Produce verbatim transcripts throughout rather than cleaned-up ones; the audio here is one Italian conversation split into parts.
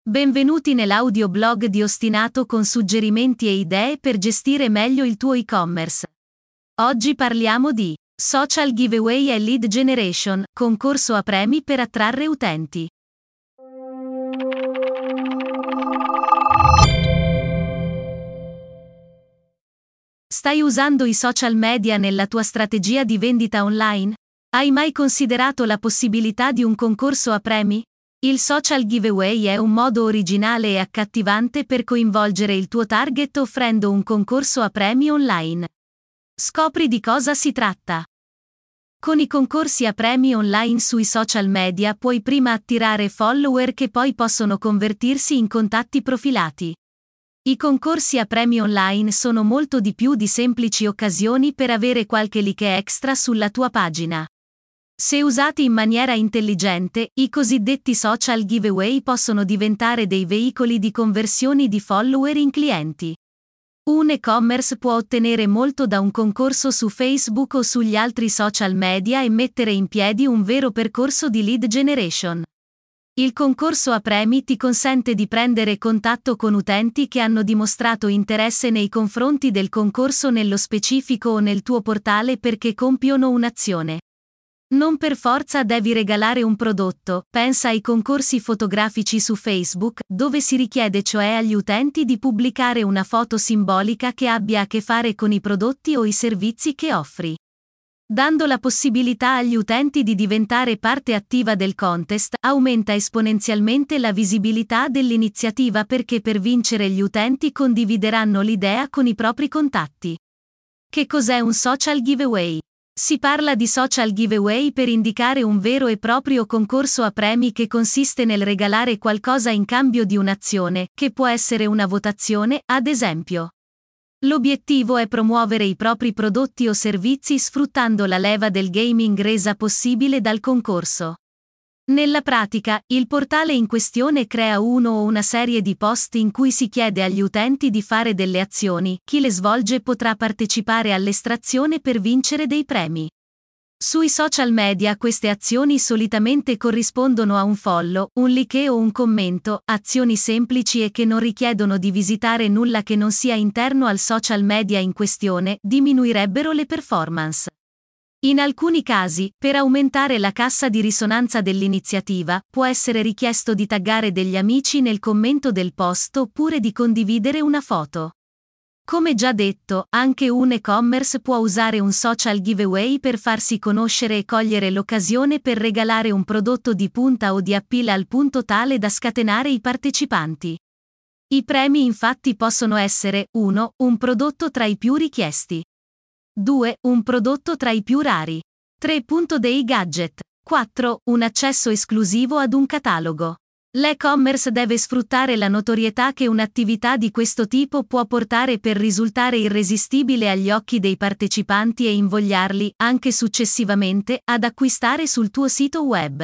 Benvenuti nell'audioblog di Ostinato con suggerimenti e idee per gestire meglio il tuo e-commerce. Oggi parliamo di social giveaway e lead generation, concorso a premi per attrarre utenti. Stai usando i social media nella tua strategia di vendita online? Hai mai considerato la possibilità di un concorso a premi? Il social giveaway è un modo originale e accattivante per coinvolgere il tuo target offrendo un concorso a premi online. Scopri di cosa si tratta. Con i concorsi a premi online sui social media puoi prima attirare follower che poi possono convertirsi in contatti profilati. I concorsi a premi online sono molto di più di semplici occasioni per avere qualche like extra sulla tua pagina. Se usati in maniera intelligente, i cosiddetti social giveaway possono diventare dei veicoli di conversioni di follower in clienti. Un e-commerce può ottenere molto da un concorso su Facebook o sugli altri social media e mettere in piedi un vero percorso di lead generation. Il concorso a premi ti consente di prendere contatto con utenti che hanno dimostrato interesse nei confronti del concorso nello specifico o nel tuo portale perché compiono un'azione. Non per forza devi regalare un prodotto, pensa ai concorsi fotografici su Facebook, dove si richiede cioè agli utenti di pubblicare una foto simbolica che abbia a che fare con i prodotti o i servizi che offri. Dando la possibilità agli utenti di diventare parte attiva del contest, aumenta esponenzialmente la visibilità dell'iniziativa perché per vincere gli utenti condivideranno l'idea con i propri contatti. Che cos'è un social giveaway? Si parla di social giveaway per indicare un vero e proprio concorso a premi che consiste nel regalare qualcosa in cambio di un'azione, che può essere una votazione, ad esempio. L'obiettivo è promuovere i propri prodotti o servizi sfruttando la leva del gaming resa possibile dal concorso. Nella pratica, il portale in questione crea uno o una serie di post in cui si chiede agli utenti di fare delle azioni, chi le svolge potrà partecipare all'estrazione per vincere dei premi. Sui social media queste azioni solitamente corrispondono a un follow, un like o un commento, azioni semplici e che non richiedono di visitare nulla che non sia interno al social media in questione, diminuirebbero le performance. In alcuni casi, per aumentare la cassa di risonanza dell'iniziativa, può essere richiesto di taggare degli amici nel commento del post oppure di condividere una foto. Come già detto, anche un e-commerce può usare un social giveaway per farsi conoscere e cogliere l'occasione per regalare un prodotto di punta o di appeal al punto tale da scatenare i partecipanti. I premi infatti possono essere uno Un prodotto tra i più richiesti. due Un prodotto tra i più rari. tre Dei gadget. quattro Un accesso esclusivo ad un catalogo. L'e-commerce deve sfruttare la notorietà che un'attività di questo tipo può portare per risultare irresistibile agli occhi dei partecipanti e invogliarli, anche successivamente, ad acquistare sul tuo sito web.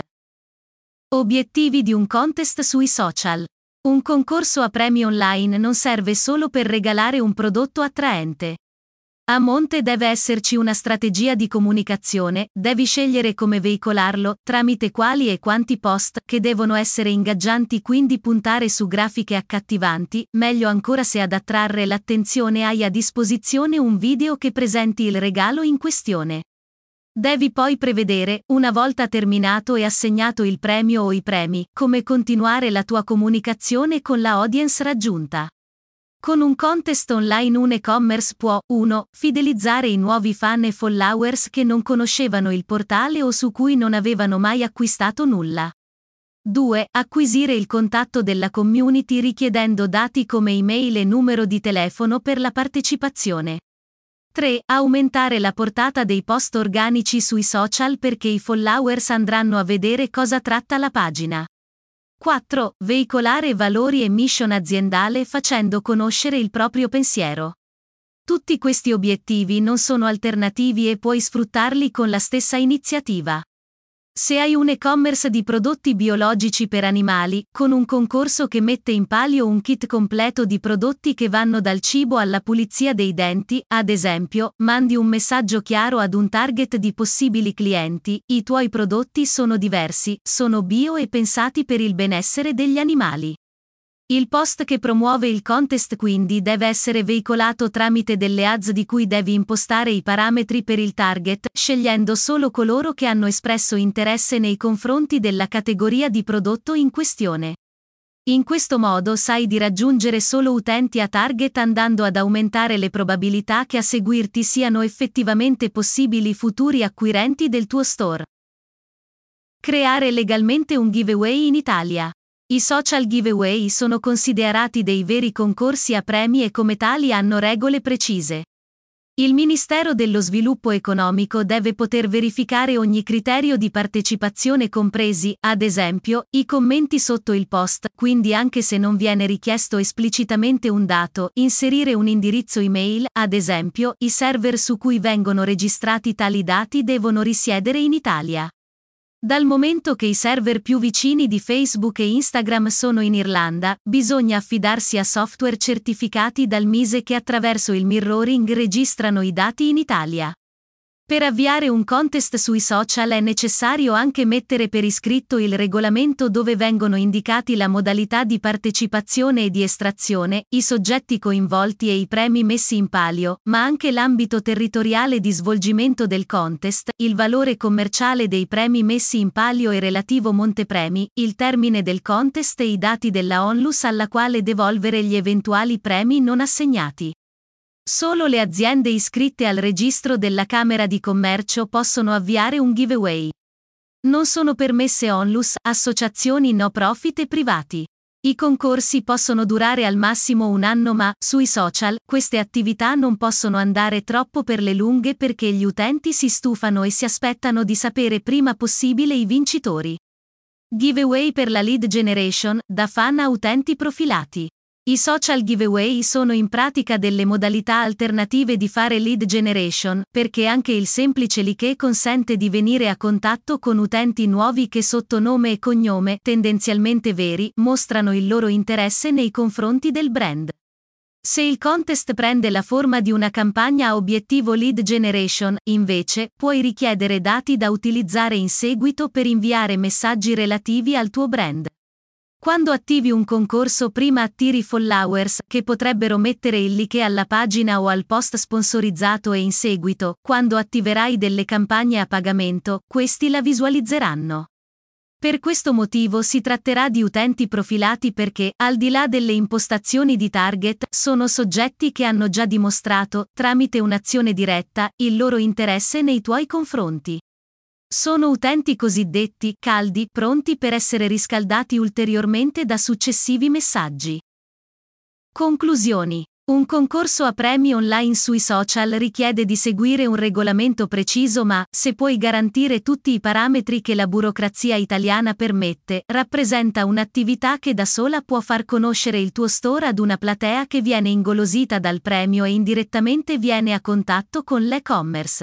Obiettivi di un contest sui social. Un concorso a premi online non serve solo per regalare un prodotto attraente. A monte deve esserci una strategia di comunicazione, devi scegliere come veicolarlo, tramite quali e quanti post, che devono essere ingaggianti, quindi puntare su grafiche accattivanti, meglio ancora se ad attrarre l'attenzione hai a disposizione un video che presenti il regalo in questione. Devi poi prevedere, una volta terminato e assegnato il premio o i premi, come continuare la tua comunicazione con la audience raggiunta. Con un contest online un e-commerce può uno Fidelizzare i nuovi fan e followers che non conoscevano il portale o su cui non avevano mai acquistato nulla. due Acquisire il contatto della community richiedendo dati come email e numero di telefono per la partecipazione. tre Aumentare la portata dei post organici sui social perché i followers andranno a vedere cosa tratta la pagina. quattro Veicolare valori e mission aziendale facendo conoscere il proprio pensiero. Tutti questi obiettivi non sono alternativi e puoi sfruttarli con la stessa iniziativa. Se hai un e-commerce di prodotti biologici per animali, con un concorso che mette in palio un kit completo di prodotti che vanno dal cibo alla pulizia dei denti, ad esempio, mandi un messaggio chiaro ad un target di possibili clienti: i tuoi prodotti sono diversi, sono bio e pensati per il benessere degli animali. Il post che promuove il contest quindi deve essere veicolato tramite delle ads di cui devi impostare i parametri per il target, scegliendo solo coloro che hanno espresso interesse nei confronti della categoria di prodotto in questione. In questo modo sai di raggiungere solo utenti a target, andando ad aumentare le probabilità che a seguirti siano effettivamente possibili futuri acquirenti del tuo store. Creare legalmente un giveaway in Italia. I social giveaway sono considerati dei veri concorsi a premi e come tali hanno regole precise. Il Ministero dello Sviluppo Economico deve poter verificare ogni criterio di partecipazione, compresi, ad esempio, i commenti sotto il post, quindi anche se non viene richiesto esplicitamente un dato, inserire un indirizzo email, ad esempio, i server su cui vengono registrati tali dati devono risiedere in Italia. Dal momento che i server più vicini di Facebook e Instagram sono in Irlanda, bisogna affidarsi a software certificati dal MISE che attraverso il mirroring registrano i dati in Italia. Per avviare un contest sui social è necessario anche mettere per iscritto il regolamento dove vengono indicati la modalità di partecipazione e di estrazione, i soggetti coinvolti e i premi messi in palio, ma anche l'ambito territoriale di svolgimento del contest, il valore commerciale dei premi messi in palio e relativo montepremi, il termine del contest e i dati della onlus alla quale devolvere gli eventuali premi non assegnati. Solo le aziende iscritte al registro della Camera di Commercio possono avviare un giveaway. Non sono permesse onlus, associazioni no profit e privati. I concorsi possono durare al massimo un anno, ma, sui social, queste attività non possono andare troppo per le lunghe perché gli utenti si stufano e si aspettano di sapere prima possibile i vincitori. Giveaway per la lead generation, da fan a utenti profilati. I social giveaway sono in pratica delle modalità alternative di fare lead generation, perché anche il semplice like consente di venire a contatto con utenti nuovi che sotto nome e cognome, tendenzialmente veri, mostrano il loro interesse nei confronti del brand. Se il contest prende la forma di una campagna a obiettivo lead generation, invece, puoi richiedere dati da utilizzare in seguito per inviare messaggi relativi al tuo brand. Quando attivi un concorso, prima attiri followers, che potrebbero mettere il like alla pagina o al post sponsorizzato e in seguito, quando attiverai delle campagne a pagamento, questi la visualizzeranno. Per questo motivo si tratterà di utenti profilati perché, al di là delle impostazioni di target, sono soggetti che hanno già dimostrato, tramite un'azione diretta, il loro interesse nei tuoi confronti. Sono utenti cosiddetti caldi, pronti per essere riscaldati ulteriormente da successivi messaggi. Conclusioni. Un concorso a premi online sui social richiede di seguire un regolamento preciso, ma, se puoi garantire tutti i parametri che la burocrazia italiana permette, rappresenta un'attività che da sola può far conoscere il tuo store ad una platea che viene ingolosita dal premio e indirettamente viene a contatto con l'e-commerce.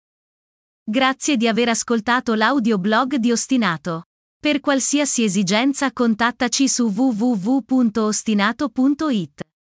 Grazie di aver ascoltato l'audioblog di Ostinato. Per qualsiasi esigenza contattaci su w w w punto ostinato punto it.